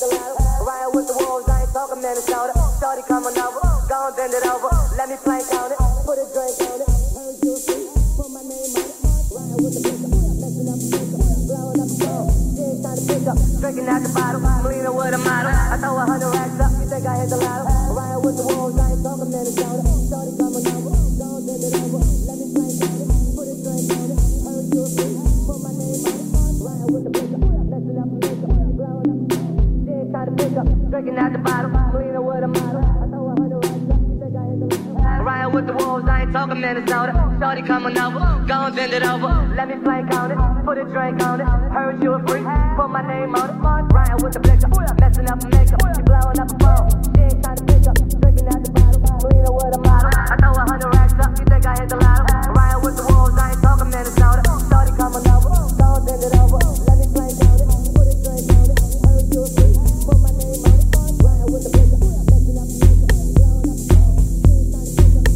the ladder. Ryan with the wolves, I ain't talking Minnesota. Shorty coming over, go and bend it over. Let me plank on it, put a drink on it. Heard you see, put my name on it. Ryan with the pickup, messing up the pickup, blowing up the phone. She ain't trying to pick up, drinking out the bottle. Melina with a model, I throw 100 racks up. You think I hit the lotto? Ryan with the wolves, I ain't talking Minnesota. Shorty coming over, go and bend it over. Let me plank on it, put a drink on it. Heard you see, put my name on it. Ryan with the pickup, messing up the pickup, blowing up the phone. She ain't trying to pick up, drinking out the bottle. Melina with a model, I throw 100 racks up. You think I hit the lotto? Ryan with the wolves, I ain't talking Minnesota. Shorty coming over, go and bend it over. Let me plank on it, put a drink on it. Heard you a freak, put my name on it. Ryan with the blicker, messing up the makeup. You blowing up the phone. She ain't trying to pick up, drinking out the bottle. Melina with a model, I throw 100 racks up. You think I hit the lotto? Ryan with the wolves, I ain't talking Minnesota. Shorty coming over, go and bend it over. Let me plank on it, put a drink on it. Heard you a freak, put my name on it. Ryan with the blicker, messing up the makeup. Blowing up the phone. She ain't trying to pick up.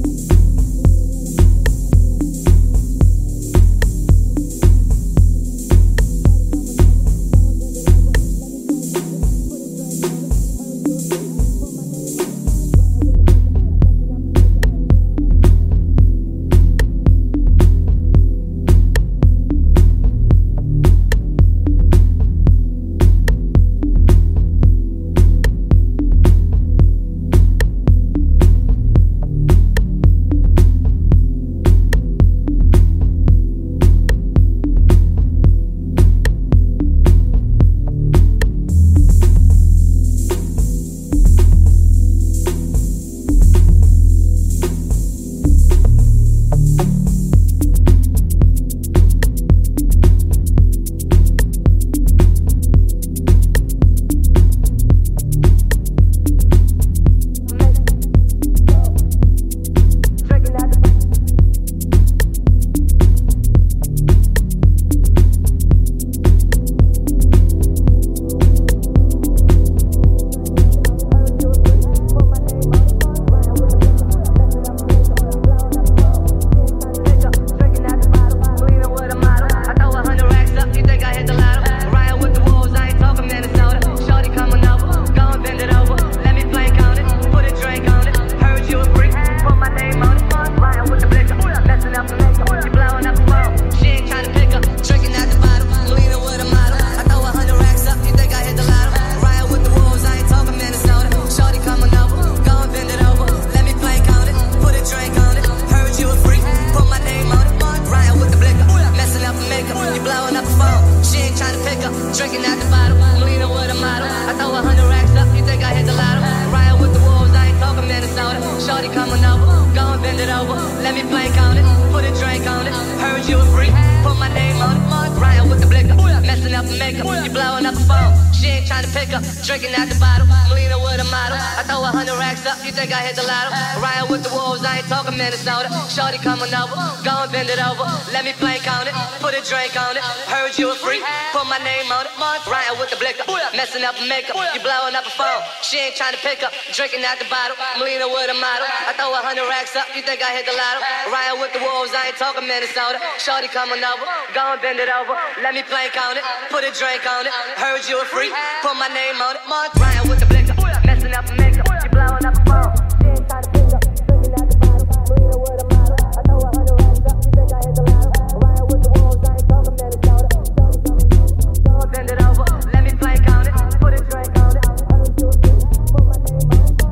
Makeup, you blowing up a phone. She ain't trying to pick up, drinking out the bottle. Melina with a model, I throw 100 racks up. You think I hit the lotto? Ryan with the wolves, I ain't talking Minnesota. Shorty coming over, go and bend it over. Let me plank on it, put a drink on it. Heard you a freak, put my name on it. Ryan with the blicker, messing up the makeup. You blowing up a phone. She ain't trying to pick up, drinking out the bottle. Melina with a model, I throw 100 racks up. You think I hit the lotto? Ryan with the wolves, I ain't talking Minnesota. Shorty coming over, go and bend it over. Let me plank on it. Drink on it, heard you a freak, put my name on it.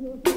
you